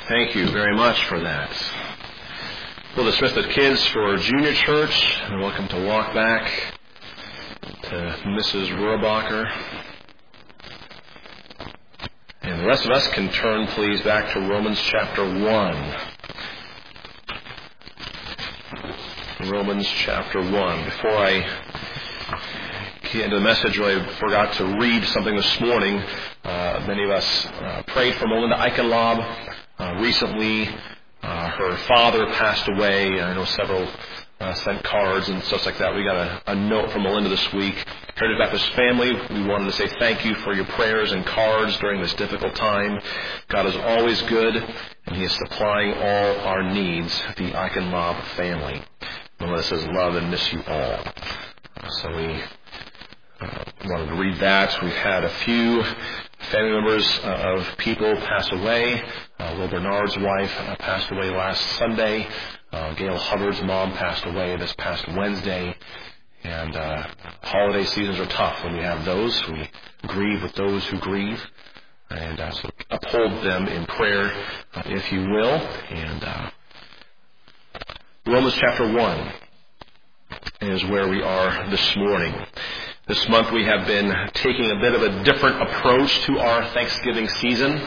Thank you very much for that. We'll dismiss the kids for junior church, and welcome to walk back to Mrs. Rohrabacher. And the rest of us can turn, please, back to Romans chapter 1. Romans chapter 1. Before I get into the message, I forgot to read something this morning. Many of us prayed for Melinda Eichenlaub. Recently, her father passed away. I know several sent cards and stuff like that. We got a note from Melinda this week. Heritage Baptist family, we wanted to say thank you for your prayers and cards during this difficult time. God is always good, and He is supplying all our needs, the Eichenlaub family. Melinda says, love and miss you all. So we wanted to read that. We've had a few family members of people pass away. Will Bernard's wife passed away last Sunday. Gail Hubbard's mom passed away this past Wednesday. And holiday seasons are tough when we have those. We grieve with those who grieve. And so uphold them in prayer, if you will. And Romans chapter 1 is where we are this morning. This month we have been taking a bit of a different approach to our Thanksgiving season.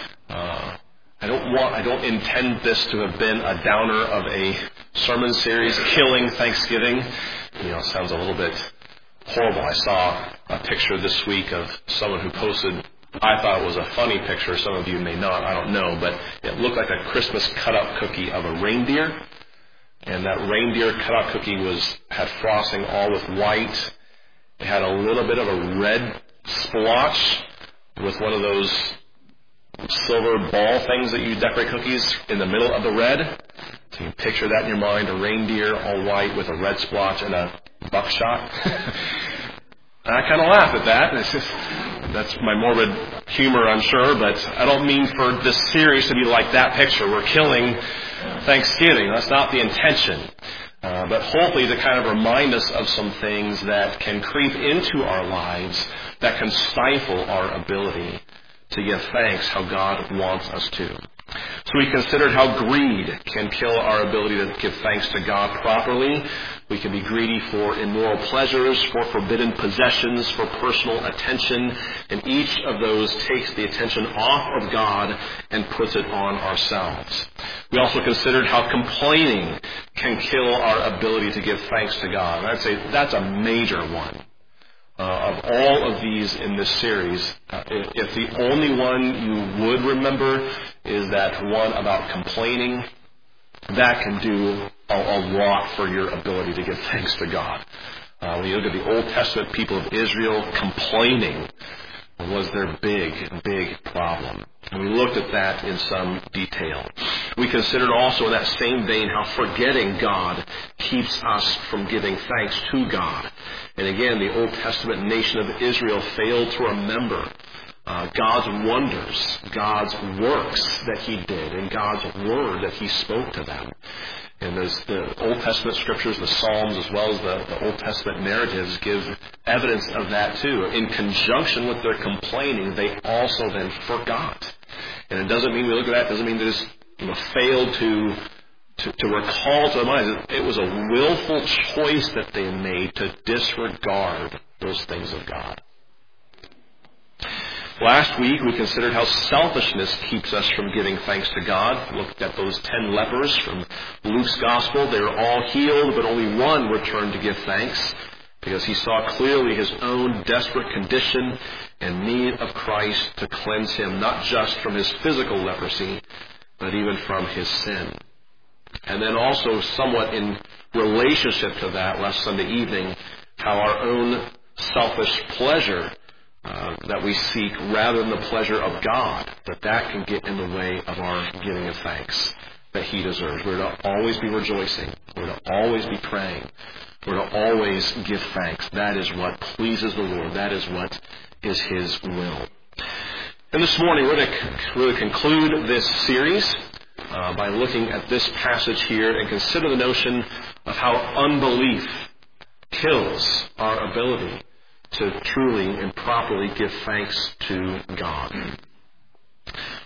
I don't intend this to have been a downer of a sermon series, Killing Thanksgiving. It sounds a little bit horrible. I saw a picture this week of someone who posted, I thought it was a funny picture, some of you may not, I don't know, but it looked like a Christmas cut-up cookie of a reindeer. And that reindeer cut-up cookie had frosting all with white. It had a little bit of a red splotch with one of those silver ball things that you decorate cookies in the middle of the red. So you can picture that in your mind, a reindeer all white with a red splotch and a buckshot. And I kind of laugh at that. That's my morbid humor, I'm sure, but I don't mean for this series to be like that picture. We're killing Thanksgiving. That's not the intention. But hopefully to kind of remind us of some things that can creep into our lives that can stifle our ability to give thanks how God wants us to. So we considered how greed can kill our ability to give thanks to God properly. We can be greedy for immoral pleasures, for forbidden possessions, for personal attention, and each of those takes the attention off of God and puts it on ourselves. We also considered how complaining can kill our ability to give thanks to God. And I'd say that's a major one. Of all of these in this series, if the only one you would remember is that one about complaining, that can do a lot for your ability to give thanks to God. When you look at the Old Testament people of Israel, complaining was their big problem. And we looked at that in some detail. We considered also in that same vein how forgetting God keeps us from giving thanks to God. And again, the Old Testament nation of Israel failed to remember God's wonders, God's works that He did, and God's word that He spoke to them. And the Old Testament scriptures, the Psalms, as well as the Old Testament narratives give evidence of that too. In conjunction with their complaining, they also then forgot. And it doesn't mean we look at that, it doesn't mean they just failed to recall to their minds. It was a willful choice that they made to disregard those things of God. Last week, we considered how selfishness keeps us from giving thanks to God. We looked at those 10 lepers from Luke's Gospel. They were all healed, but only one returned to give thanks because he saw clearly his own desperate condition and need of Christ to cleanse him, not just from his physical leprosy, but even from his sin. And then also, somewhat in relationship to that, last Sunday evening, how our own selfish pleasure that we seek rather than the pleasure of God, that can get in the way of our giving of thanks that He deserves. We're to always be rejoicing. We're to always be praying. We're to always give thanks. That is what pleases the Lord. That is what is His will. And this morning, we're going to really conclude this series by looking at this passage here and consider the notion of how unbelief kills our ability to truly and properly give thanks to God.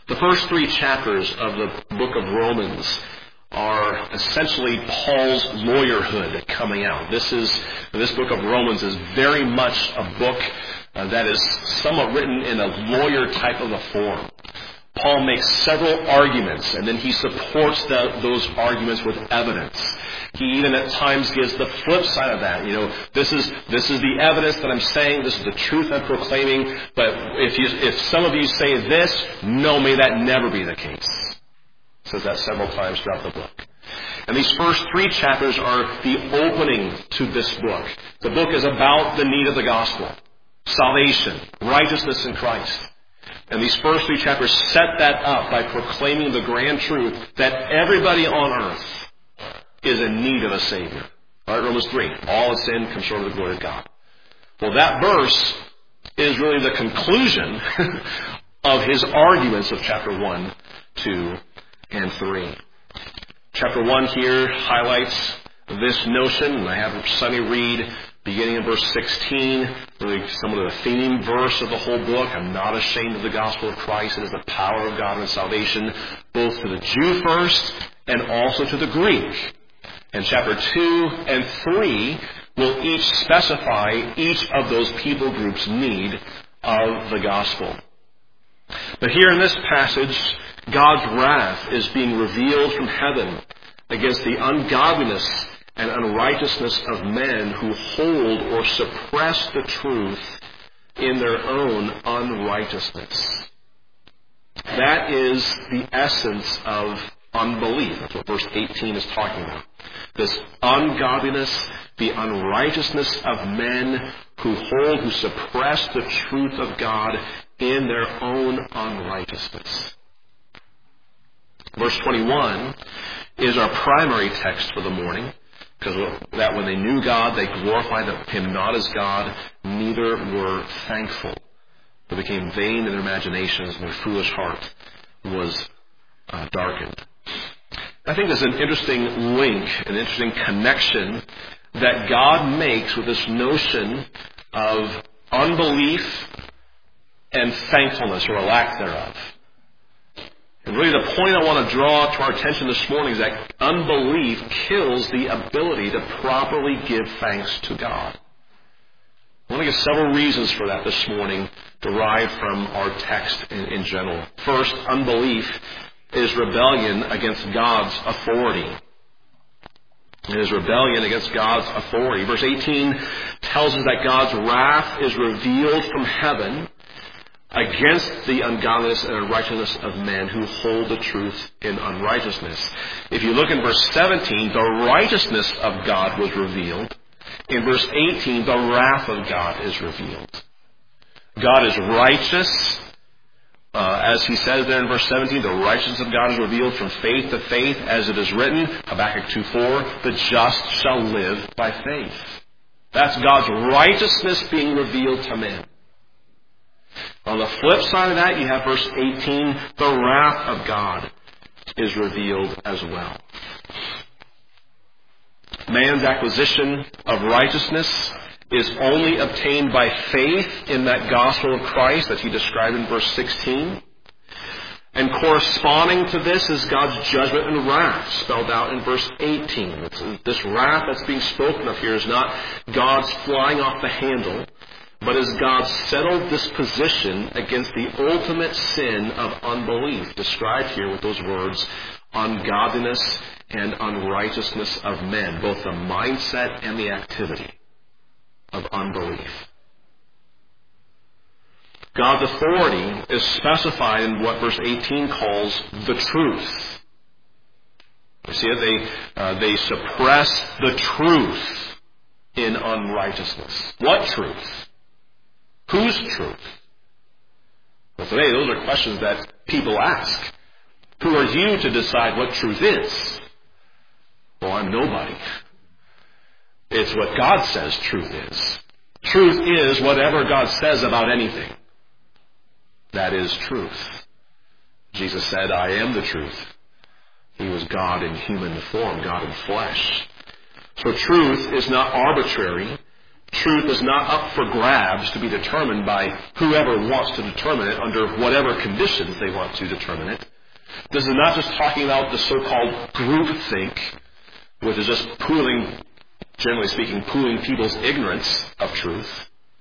The first 3 chapters of the book of Romans are essentially Paul's lawyerhood coming out. This book of Romans is very much a book that is somewhat written in a lawyer type of a form. Paul makes several arguments, and then he supports those arguments with evidence. He even at times gives the flip side of that. This is the evidence that I'm saying. This is the truth I'm proclaiming. But if some of you say this, no, may that never be the case. He says that several times throughout the book. And these first 3 chapters are the opening to this book. The book is about the need of the gospel, salvation, righteousness in Christ. And these first 3 chapters set that up by proclaiming the grand truth that everybody on earth is in need of a Savior. All right, Romans 3. All have sinned, come short of the glory of God. Well, that verse is really the conclusion of his arguments of chapter 1, 2, and 3. Chapter 1 here highlights this notion, and I have Sonny read beginning in verse 16, really somewhat of the theme verse of the whole book. I'm not ashamed of the gospel of Christ. It is the power of God and salvation, both to the Jew first and also to the Greek. And chapter 2 and 3 will each specify each of those people groups' need of the gospel. But here in this passage, God's wrath is being revealed from heaven against the ungodliness and unrighteousness of men who hold or suppress the truth in their own unrighteousness. That is the essence of unbelief. That's what verse 18 is talking about. This ungodliness, the unrighteousness of men who suppress the truth of God in their own unrighteousness. Verse 21 is our primary text for the morning, because that when they knew God, they glorified Him not as God, neither were thankful. They became vain in their imaginations, and their foolish heart was darkened. I think there's an interesting link, an interesting connection that God makes with this notion of unbelief and thankfulness, or a lack thereof. And really the point I want to draw to our attention this morning is that unbelief kills the ability to properly give thanks to God. I want to give several reasons for that this morning, derived from our text in general. First, unbelief is rebellion against God's authority. It is rebellion against God's authority. Verse 18 tells us that God's wrath is revealed from heaven against the ungodliness and unrighteousness of men who hold the truth in unrighteousness. If you look in verse 17, the righteousness of God was revealed. In verse 18, the wrath of God is revealed. God is righteous. As he says there in verse 17, the righteousness of God is revealed from faith to faith, as it is written, Habakkuk 2:4, the just shall live by faith. That's God's righteousness being revealed to men. On the flip side of that, you have verse 18, the wrath of God is revealed as well. Man's acquisition of righteousness is only obtained by faith in that gospel of Christ that he described in verse 16. And corresponding to this is God's judgment and wrath spelled out in verse 18. This wrath that's being spoken of here is not God's flying off the handle, but is God's settled disposition against the ultimate sin of unbelief, described here with those words, ungodliness and unrighteousness of men, both the mindset and the activity of unbelief. God's authority is specified in what verse 18 calls the truth. You see it? They suppress the truth in unrighteousness. What truth? Whose truth? Well, today those are questions that people ask. Who are you to decide what truth is? Well, I'm nobody. It's what God says truth is. Truth is whatever God says about anything. That is truth. Jesus said, I am the truth. He was God in human form, God in flesh. So truth is not arbitrary. Truth is not up for grabs to be determined by whoever wants to determine it under whatever conditions they want to determine it. This is not just talking about the so-called groupthink, which is just generally speaking, pooling people's ignorance of truth.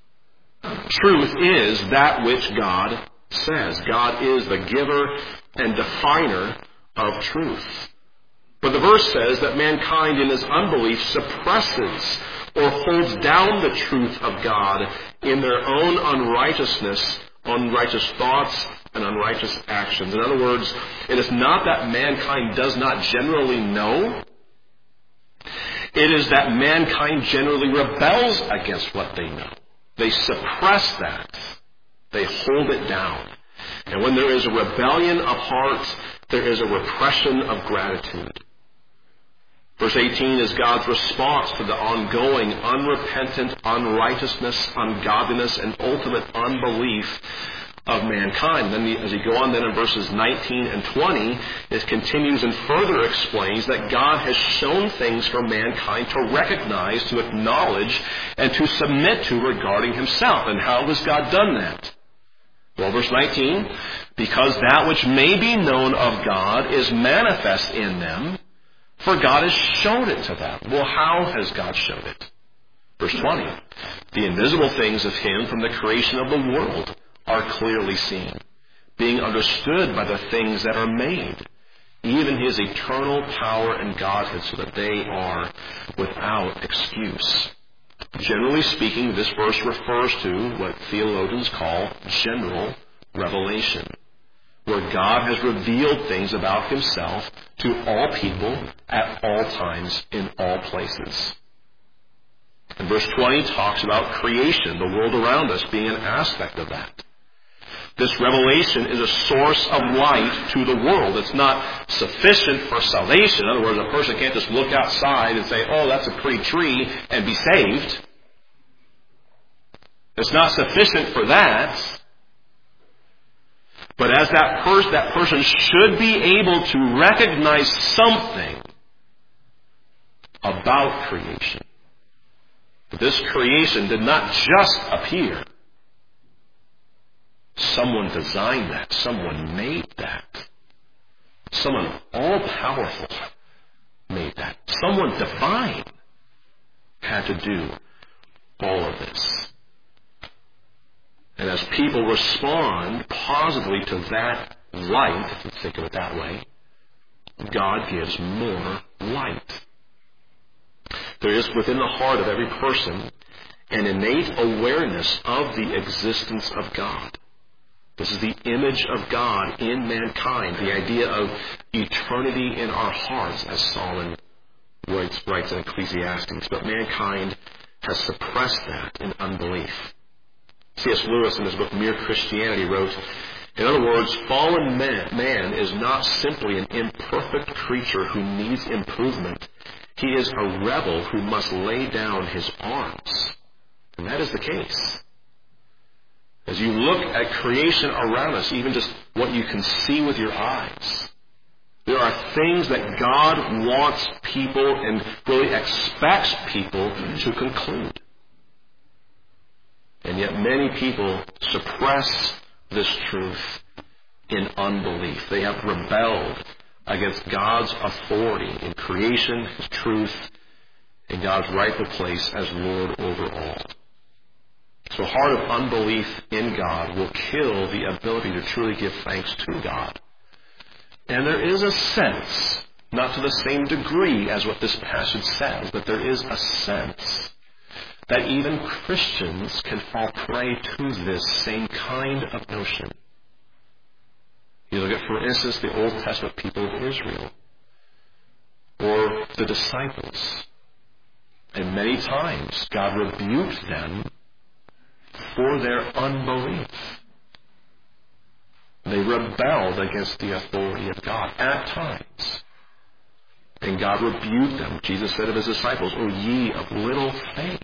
Truth is that which God says. God is the giver and definer of truth. But the verse says that mankind in his unbelief suppresses or holds down the truth of God in their own unrighteousness, unrighteous thoughts, and unrighteous actions. In other words, it is not that mankind does not generally know. It is that mankind generally rebels against what they know. They suppress that. They hold it down. And when there is a rebellion of heart, there is a repression of gratitude. Verse 18 is God's response to the ongoing, unrepentant unrighteousness, ungodliness, and ultimate unbelief of mankind. Then as you go on then in verses 19 and 20, it continues and further explains that God has shown things for mankind to recognize, to acknowledge, and to submit to regarding himself. And how has God done that? Well, verse 19, because that which may be known of God is manifest in them, for God has shown it to them. Well, how has God shown it? Verse 20, the invisible things of him from the creation of the world are clearly seen, being understood by the things that are made, even his eternal power and Godhood, so that they are without excuse. Generally speaking, this verse refers to what theologians call general revelation, where God has revealed things about himself to all people at all times in all places. And verse 20 talks about creation, the world around us being an aspect of that. This revelation is a source of light to the world. It's not sufficient for salvation. In other words, a person can't just look outside and say, oh, that's a pretty tree, and be saved. It's not sufficient for that. But as that person should be able to recognize something about creation. This creation did not just appear. Someone designed that. Someone made that. Someone all-powerful made that. Someone divine had to do all of this. And as people respond positively to that light, if you think of it that way, God gives more light. There is within the heart of every person an innate awareness of the existence of God. This is the image of God in mankind, the idea of eternity in our hearts, as Solomon writes in Ecclesiastes. But mankind has suppressed that in unbelief. C.S. Lewis, in his book Mere Christianity, wrote, in other words, fallen man is not simply an imperfect creature who needs improvement. He is a rebel who must lay down his arms. And that is the case. As you look at creation around us, even just what you can see with your eyes, there are things that God wants people and really expects people to conclude. And yet many people suppress this truth in unbelief. They have rebelled against God's authority in creation, his truth, and God's rightful place as Lord over all. So a heart of unbelief in God will kill the ability to truly give thanks to God. And there is a sense, not to the same degree as what this passage says, but there is a sense that even Christians can fall prey to this same kind of notion. You look at, for instance, the Old Testament people of Israel, or the disciples. And many times God rebuked them for their unbelief. They rebelled against the authority of God at times. And God rebuked them. Jesus said of his disciples, O ye of little faith.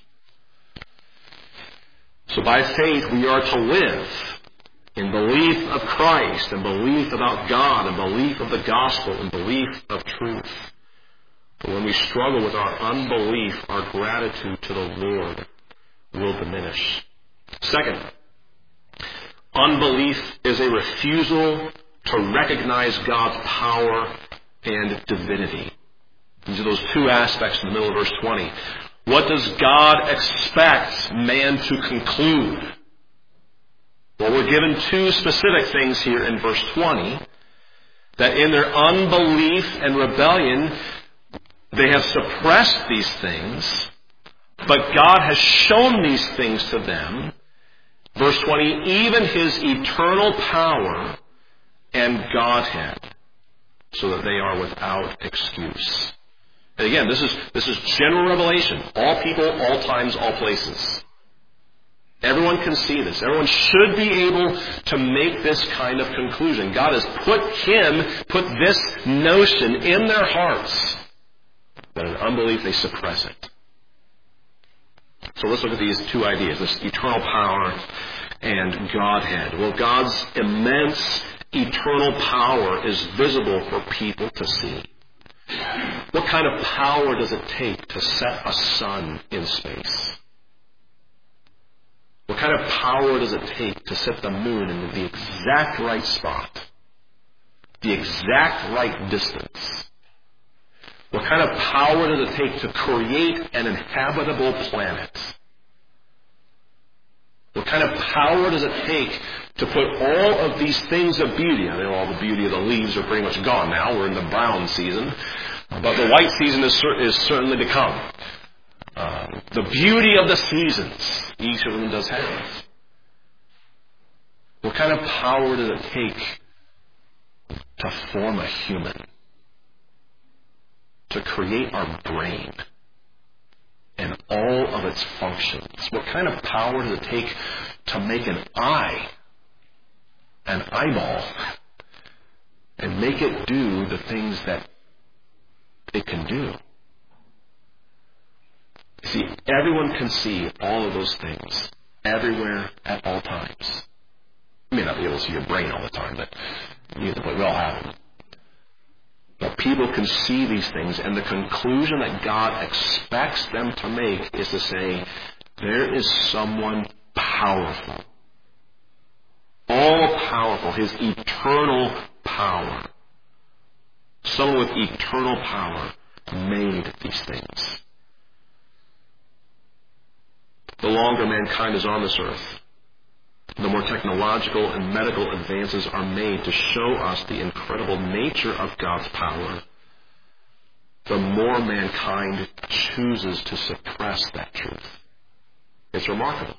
So by faith we are to live in belief of Christ, and belief about God, and belief of the gospel, and belief of truth. But when we struggle with our unbelief, our gratitude to the Lord will diminish. Second, unbelief is a refusal to recognize God's power and divinity. These are those two aspects in the middle of verse 20. What does God expect man to conclude? Well, we're given two specific things here in verse 20. That in their unbelief and rebellion, they have suppressed these things, but God has shown these things to them. Verse 20, even His eternal power and Godhead, so that they are without excuse. And again, this is general revelation. All people, all times, all places. Everyone can see this. Everyone should be able to make this kind of conclusion. God has put this notion in their hearts, but in unbelief they suppress it. So let's look at these two ideas, this eternal power and Godhead. Well, God's immense eternal power is visible for people to see. What kind of power does it take to set a sun in space? What kind of power does it take to set the moon in the exact right spot? The exact right distance? What kind of power does it take to create an inhabitable planet? What kind of power does it take to put all of these things of beauty? I know all the beauty of the leaves are pretty much gone now. We're in the brown season. But the white season is certainly to come. The beauty of the seasons, each of them does have. What kind of power does it take to form a human? To create our brain and all of its functions? What kind of power does it take to make an eye, an eyeball, and make it do the things that it can do? See, everyone can see all of those things everywhere at all times. You may not be able to see your brain all the time, but we all have them. But people can see these things, and the conclusion that God expects them to make is to say, there is someone powerful. All powerful, His eternal power. Someone with eternal power made these things. The longer mankind is on this earth, the more technological and medical advances are made to show us the incredible nature of God's power, the more mankind chooses to suppress that truth. It's remarkable.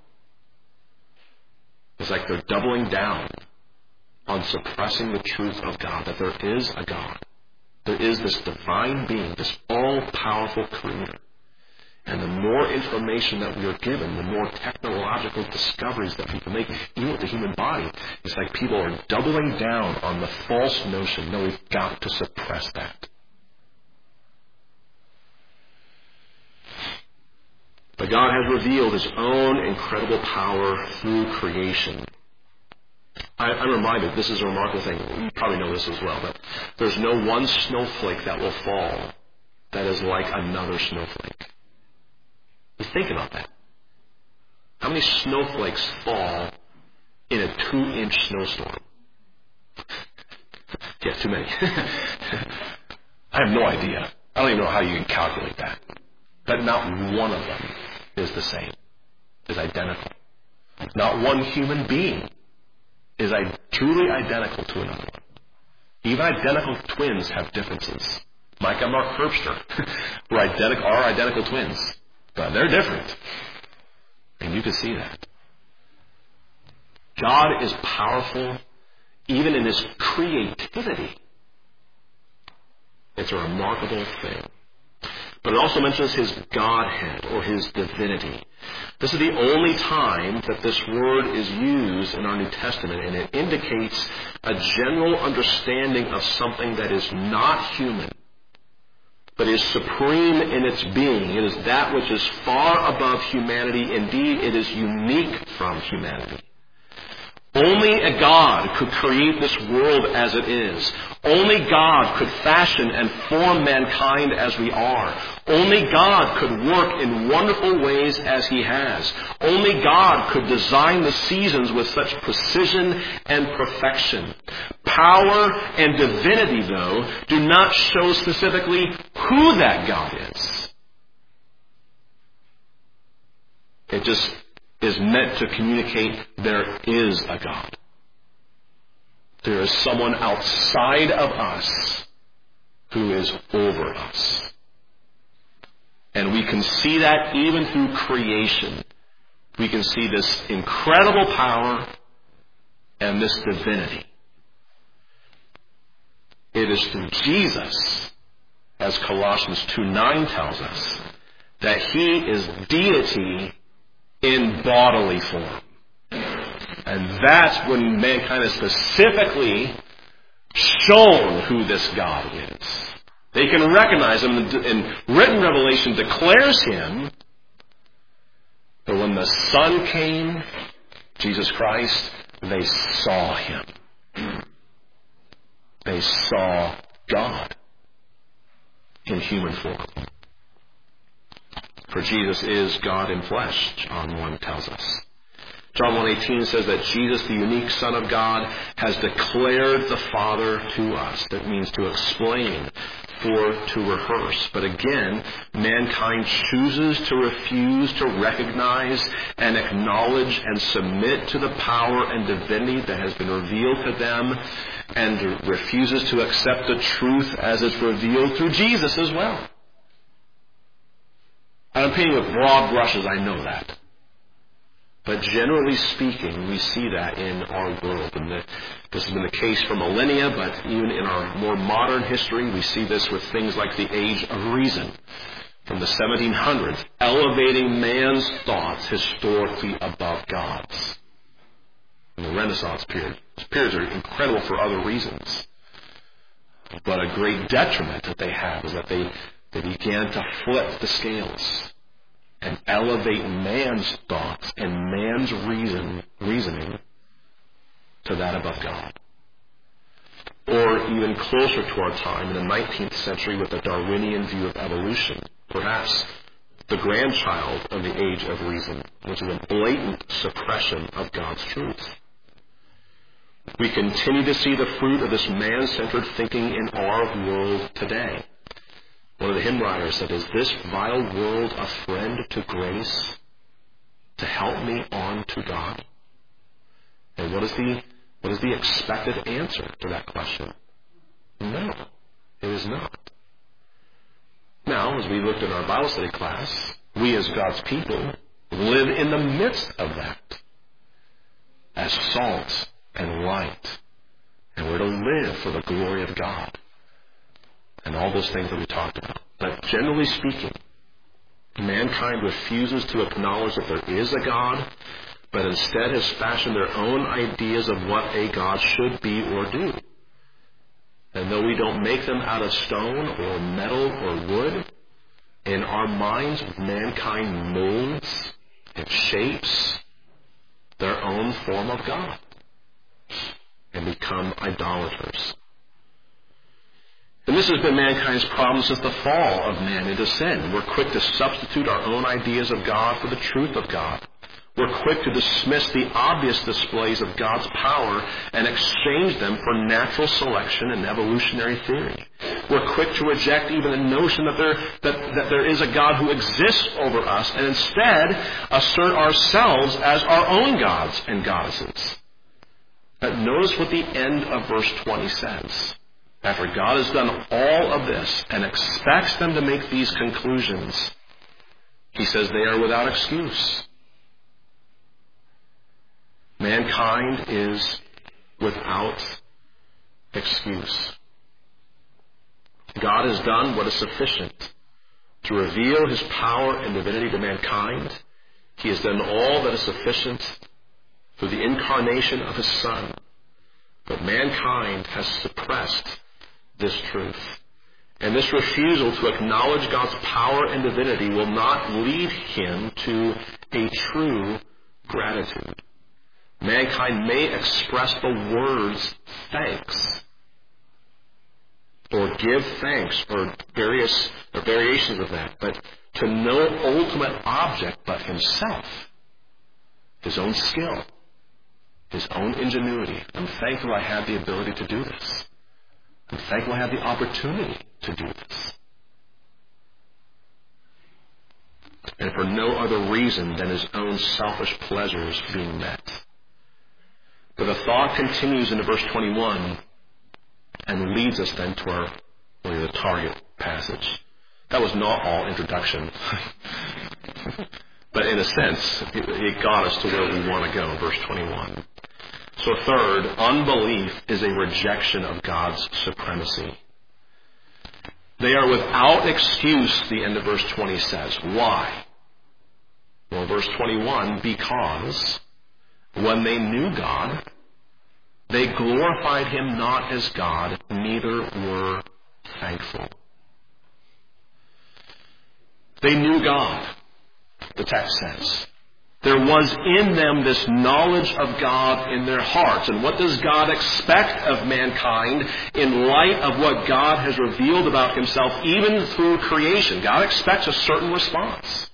It's like they're doubling down on suppressing the truth of God, that there is a God. There is this divine being, this all-powerful creator. And the more information that we are given, the more technological discoveries that people make, even with the human body, it's like people are doubling down on the false notion, no, we've got to suppress that. But God has revealed His own incredible power through creation. I'm reminded, this is a remarkable thing, you probably know this as well, but there's no one snowflake that will fall that is like another snowflake. You think about that. How many snowflakes fall in a 2-inch snowstorm? Yeah, too many. I have no idea. I don't even know how you can calculate that. But not one of them is the same, is identical. Not one human being is truly identical to another one. Even identical twins have differences. Mike and Mark Herbster are identical twins. But they're different. And you can see that. God is powerful even in His creativity. It's a remarkable thing. But it also mentions His Godhead or His divinity. This is the only time that this word is used in our New Testament, and it indicates a general understanding of something that is not human, but is supreme in its being. It is that which is far above humanity. Indeed, it is unique from humanity. Only a God could create this world as it is. Only God could fashion and form mankind as we are. Only God could work in wonderful ways as He has. Only God could design the seasons with such precision and perfection. Power and divinity, though, do not show specifically who that God is. It just is meant to communicate there is a God. There is someone outside of us who is over us. And we can see that even through creation. We can see this incredible power and this divinity. It is through Jesus, as Colossians 2:9 tells us, that He is deity in bodily form. And that's when mankind has specifically shown who this God is. They can recognize Him, and written revelation declares Him. But when the Son came, Jesus Christ, they saw Him. They saw God in human form. For Jesus is God in flesh, John 1 tells us. John 1:18 says that Jesus, the unique Son of God, has declared the Father to us. That means to explain, to rehearse. But again, mankind chooses to refuse to recognize and acknowledge and submit to the power and divinity that has been revealed to them, and refuses to accept the truth as it's revealed through Jesus as well. I'm painting with broad brushes, I know that. But generally speaking, we see that in our world. And this has been the case for millennia, but even in our more modern history, we see this with things like the Age of Reason from the 1700s, elevating man's thoughts historically above God's. In the Renaissance period. These periods are incredible for other reasons. But a great detriment that they have is that they began to flip the scales and elevate man's thoughts and man's reasoning to that above God. Or even closer to our time, in the 19th century, with the Darwinian view of evolution, perhaps the grandchild of the Age of Reason, which is a blatant suppression of God's truth. We continue to see the fruit of this man-centered thinking in our world today. One of the hymn writers said, "Is this vile world a friend to grace, to help me on to God?" And what is the expected answer to that question? No, it is not. Now, as we looked at our Bible study class, we as God's people live in the midst of that as salt and light. And we're to live for the glory of God. And all those things that we talked about. But generally speaking, mankind refuses to acknowledge that there is a God, but instead has fashioned their own ideas of what a God should be or do. And though we don't make them out of stone or metal or wood, in our minds, mankind molds and shapes their own form of God and become idolaters. And this has been mankind's problem since the fall of man into sin. We're quick to substitute our own ideas of God for the truth of God. We're quick to dismiss the obvious displays of God's power and exchange them for natural selection and evolutionary theory. We're quick to reject even the notion that there is a God who exists over us, and instead assert ourselves as our own gods and goddesses. But notice what the end of verse 20 says. After God has done all of this and expects them to make these conclusions, He says they are without excuse. Mankind is without excuse. God has done what is sufficient to reveal His power and divinity to mankind. He has done all that is sufficient through the incarnation of His Son. But mankind has suppressed this truth. And this refusal to acknowledge God's power and divinity will not lead him to a true gratitude. Mankind may express the words thanks, or give thanks, or variations of that, but to no ultimate object but himself, his own skill, his own ingenuity. I'm thankful I have the ability to do this. I'm thankful I have the opportunity to do this. And for no other reason than his own selfish pleasures being met. But the thought continues into verse 21 and leads us then to the target passage. That was not all introduction. But in a sense, it got us to where we want to go, verse 21. So third, unbelief is a rejection of God's supremacy. They are without excuse, the end of verse 20 says. Why? Well, verse 21, because when they knew God, they glorified him not as God, neither were thankful. They knew God, the text says. There was in them this knowledge of God in their hearts. And what does God expect of mankind in light of what God has revealed about himself, even through creation? God expects a certain response.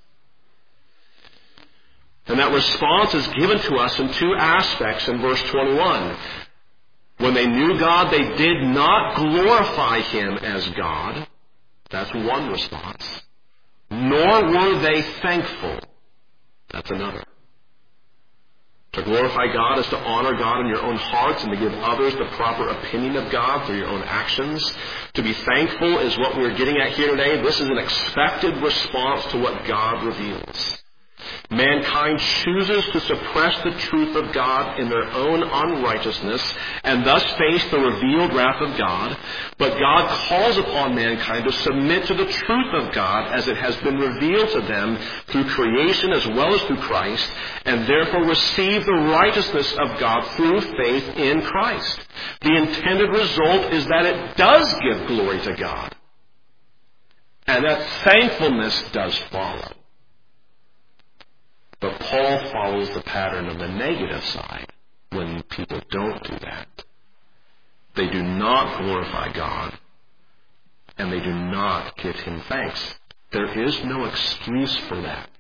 And that response is given to us in two aspects in verse 21. When they knew God, they did not glorify him as God. That's one response. Nor were they thankful. That's another. To glorify God is to honor God in your own hearts and to give others the proper opinion of God through your own actions. To be thankful is what we're getting at here today. This is an expected response to what God reveals. Mankind chooses to suppress the truth of God in their own unrighteousness and thus face the revealed wrath of God. But God calls upon mankind to submit to the truth of God as it has been revealed to them through creation as well as through Christ, and therefore receive the righteousness of God through faith in Christ. The intended result is that it does give glory to God, and that thankfulness does follow. But Paul follows the pattern of the negative side when people don't do that. They do not glorify God, and they do not give him thanks. There is no excuse for that.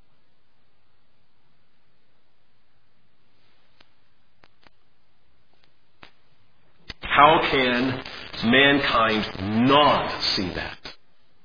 How can mankind not see that?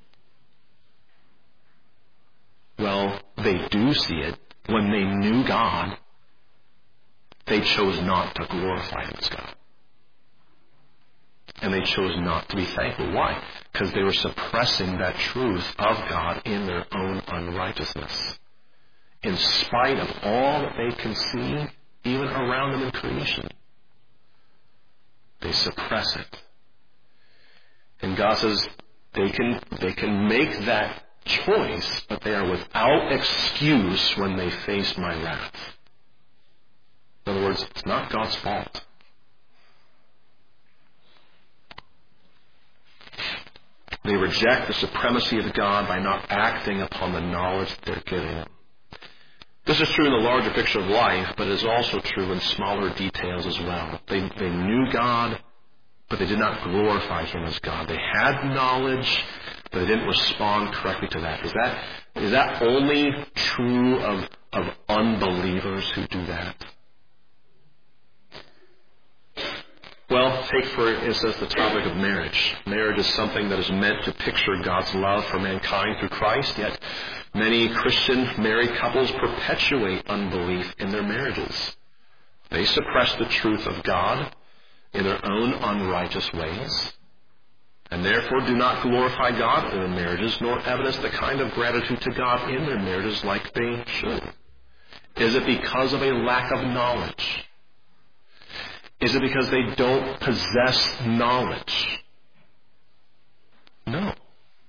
Well, they do see it. When they knew God, they chose not to glorify him as God. And they chose not to be thankful. Why? Because they were suppressing that truth of God in their own unrighteousness. In spite of all that they can see, even around them in creation. They suppress it. And God says they can make that choice, but they are without excuse when they face my wrath. In other words, it's not God's fault. They reject the supremacy of God by not acting upon the knowledge that they're given. This is true in the larger picture of life, but it is also true in smaller details as well. They knew God, but they did not glorify him as God. They had knowledge, but they didn't respond correctly to that. Is that only true of unbelievers who do that? Well, take for instance the topic of marriage. Marriage is something that is meant to picture God's love for mankind through Christ, yet many Christian married couples perpetuate unbelief in their marriages. They suppress the truth of God in their own unrighteous ways, and therefore do not glorify God in their marriages, nor evidence the kind of gratitude to God in their marriages like they should. Is it because of a lack of knowledge? Is it because they don't possess knowledge? No.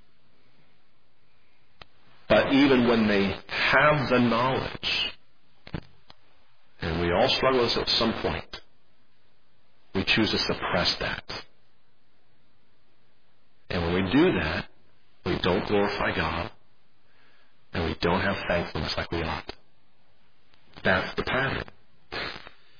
But even when they have the knowledge, and we all struggle with this at some point, we choose to suppress that. And when we do that, we don't glorify God, and we don't have thankfulness like we ought. That's the pattern.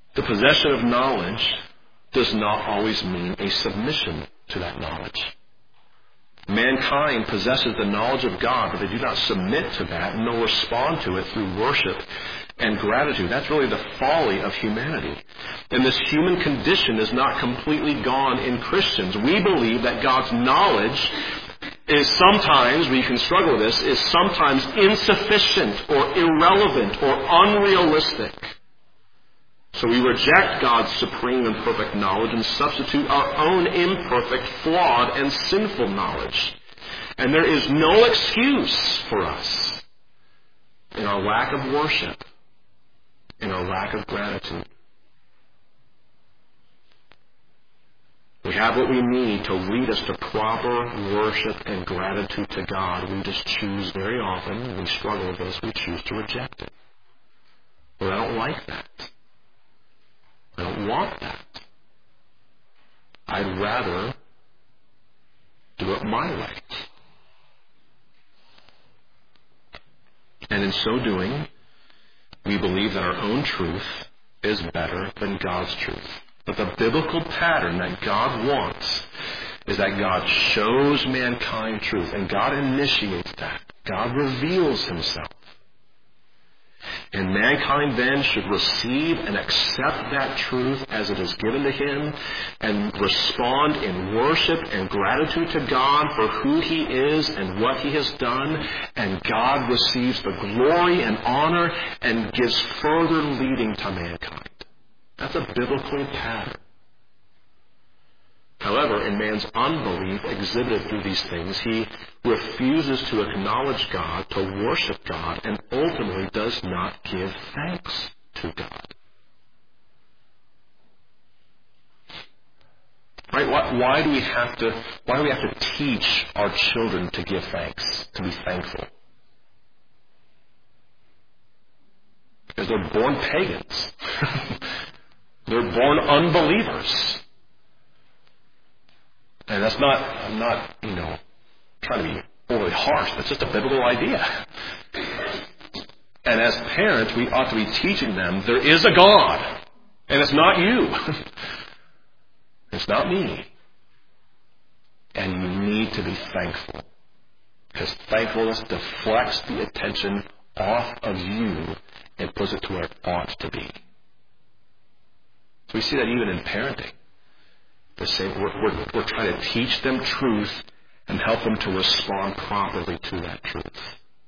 The possession of knowledge does not always mean a submission to that knowledge. Mankind possesses the knowledge of God, but they do not submit to that nor respond to it through worship and gratitude. That's really the folly of humanity. And this human condition is not completely gone in Christians. We believe that God's knowledge is sometimes, we can struggle with this, is sometimes insufficient or irrelevant or unrealistic. So we reject God's supreme and perfect knowledge and substitute our own imperfect, flawed, and sinful knowledge. And there is no excuse for us in our lack of worship, in our lack of gratitude. We have what we need to lead us to proper worship and gratitude to God. We just choose very often, when we struggle with this, we choose to reject it. Well, I don't like that. I don't want that. I'd rather do it my way. And in so doing, we believe that our own truth is better than God's truth. But the biblical pattern that God wants is that God shows mankind truth, and God initiates that. God reveals himself. And mankind then should receive and accept that truth as it is given to him and respond in worship and gratitude to God for who he is and what he has done. And God receives the glory and honor and gives further leading to mankind. That's a biblical pattern. However, in man's unbelief exhibited through these things, he refuses to acknowledge God, to worship God, and ultimately does not give thanks to God. Right? Why do we have to teach our children to give thanks, to be thankful? Because they're born pagans. They're born unbelievers. And that's not, I'm not, trying to be overly harsh. That's just a biblical idea. And as parents, we ought to be teaching them there is a God. And it's not you. It's not me. And you need to be thankful. Because thankfulness deflects the attention off of you and puts it to where it ought to be. So we see that even in parenting. We're trying to teach them truth and help them to respond properly to that truth.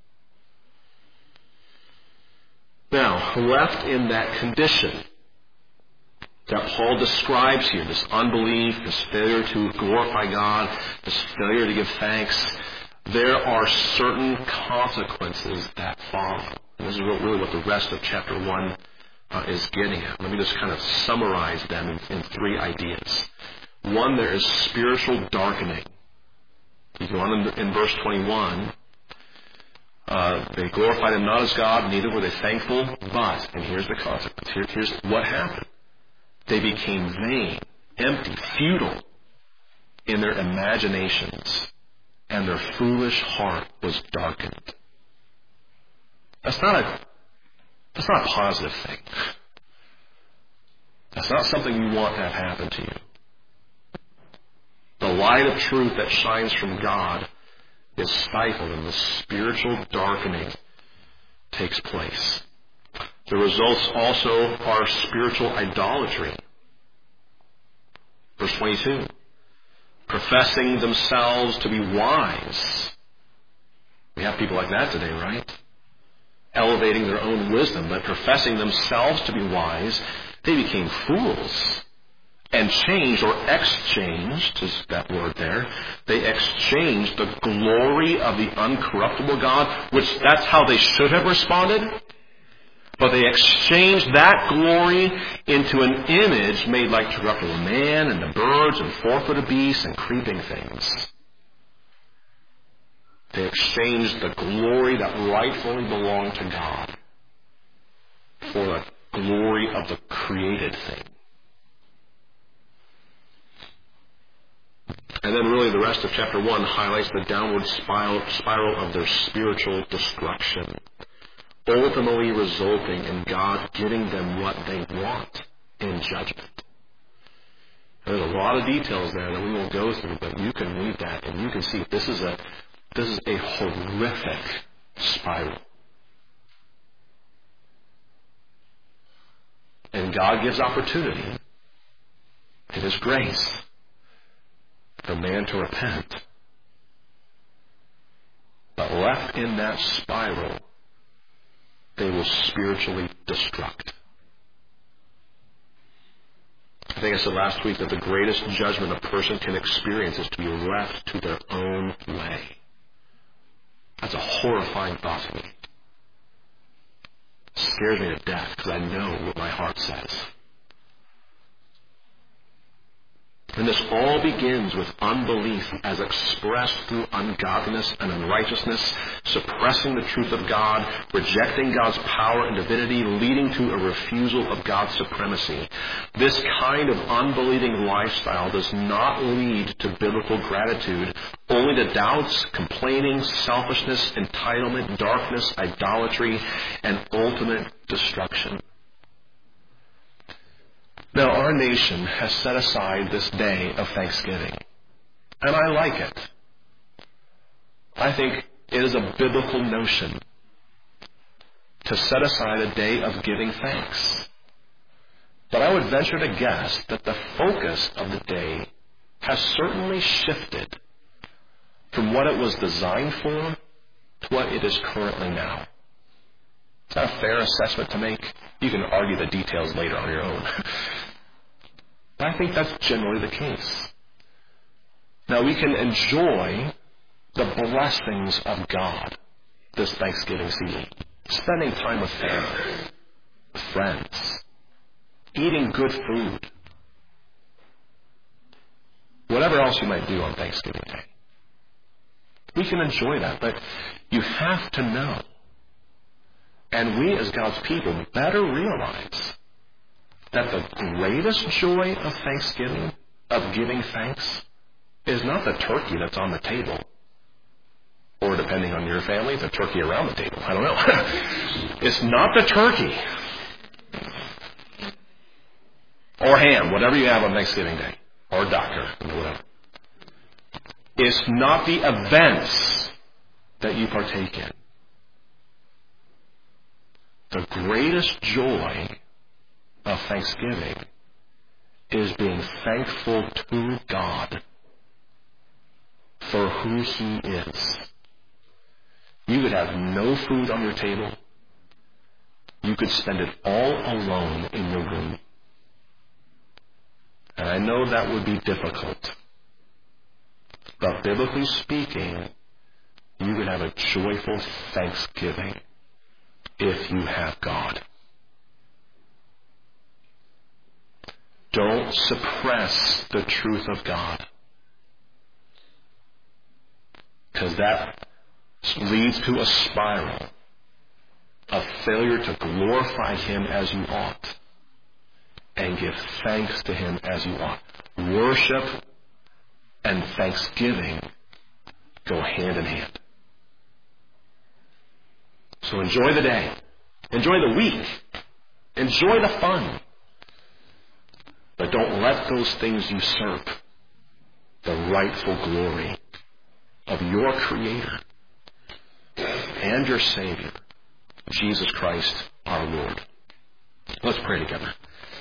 Now, left in that condition that Paul describes here, this unbelief, this failure to glorify God, this failure to give thanks, there are certain consequences that follow. And this is really what the rest of chapter 1 is getting at. Let me just kind of summarize them in three ideas. One, there is spiritual darkening. You go on in verse 21. They glorified him not as God, neither were they thankful, but, and here's the consequence, here's what happened. They became vain, empty, futile in their imaginations, and their foolish heart was darkened. That's not a positive thing. That's not something you want to have happen to you. The light of truth that shines from God is stifled and the spiritual darkening takes place. The results also are spiritual idolatry. Verse 22. Professing themselves to be wise. We have people like that today, right? Elevating their own wisdom, but professing themselves to be wise, they became fools. And changed or exchanged, is that word there, they exchanged the glory of the uncorruptible God, which that's how they should have responded. But they exchanged that glory into an image made like corruptible man and the birds and four-footed beasts and creeping things. They exchanged the glory that rightfully belonged to God for the glory of the created thing. And then really the rest of chapter 1 highlights the downward spiral of their spiritual destruction, ultimately resulting in God giving them what they want in judgment. There's a lot of details there that we won't go through, but you can read that and you can see this is a horrific spiral. And God gives opportunity in His grace for man to repent. But left in that spiral, they will spiritually destruct. I think I said last week that the greatest judgment a person can experience is to be left to their own way. That's a horrifying thought to me. It scares me to death because I know what my heart says. And this all begins with unbelief as expressed through ungodliness and unrighteousness, suppressing the truth of God, rejecting God's power and divinity, leading to a refusal of God's supremacy. This kind of unbelieving lifestyle does not lead to biblical gratitude, only to doubts, complaining, selfishness, entitlement, darkness, idolatry, and ultimate destruction. Now, our nation has set aside this day of Thanksgiving, and I like it. I think it is a biblical notion to set aside a day of giving thanks. But I would venture to guess that the focus of the day has certainly shifted from what it was designed for to what it is currently now. Is that a fair assessment to make? You can argue the details later on your own. But I think that's generally the case. Now, we can enjoy the blessings of God this Thanksgiving season. Spending time with family, with friends, eating good food, whatever else you might do on Thanksgiving Day. We can enjoy that, but you have to know, and we as God's people better realize that the greatest joy of Thanksgiving, of giving thanks, is not the turkey that's on the table. Or depending on your family, the turkey around the table. I don't know. It's not the turkey. Or ham, whatever you have on Thanksgiving Day. Or duck, or whatever. It's not the events that you partake in. The greatest joy of Thanksgiving is being thankful to God for who He is. You could have no food on your table. You could spend it all alone in your room. And I know that would be difficult. But biblically speaking, you could have a joyful Thanksgiving if you have God. Don't suppress the truth of God, because that leads to a spiral of failure to glorify Him as you ought and give thanks to Him as you ought. Worship and thanksgiving go hand in hand. So enjoy the day. Enjoy the week. Enjoy the fun. But don't let those things usurp the rightful glory of your Creator and your Savior, Jesus Christ our Lord. Let's pray together.